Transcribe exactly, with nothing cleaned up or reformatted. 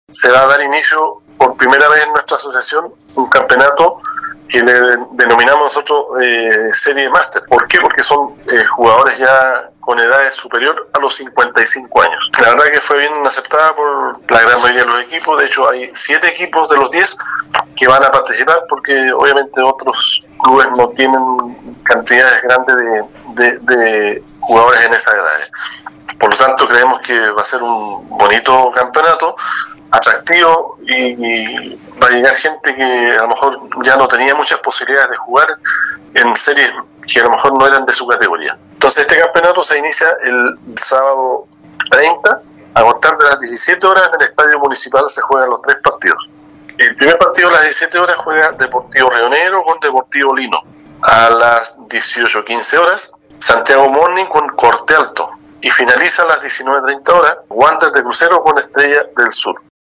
se va a dar inicio por primera vez en nuestra asociación un campeonato que le denominamos nosotros eh, Serie Máster. ¿Por qué? Porque son eh, jugadores ya con edades superior a los cincuenta y cinco años. La verdad que fue bien aceptada por la gran mayoría de los equipos. De hecho, hay siete equipos de los diez que van a participar, porque obviamente otros clubes no tienen cantidades grandes de, de, de jugadores en esas edades. Por lo tanto, creemos que va a ser un bonito campeonato, atractivo, y, y va a llegar gente que a lo mejor ya no tenía muchas posibilidades de jugar en series que a lo mejor no eran de su categoría. Entonces, este campeonato se inicia el sábado treinta, a contar de las diecisiete horas. En el Estadio Municipal se juegan los tres partidos. El primer partido a las diecisiete horas juega Deportivo Río Negro con Deportivo Lino. A las dieciocho quince horas, Santiago Morning con Corte Alto. Y finaliza a las diecinueve treinta horas, Wander de Crucero con Estrella del Sur.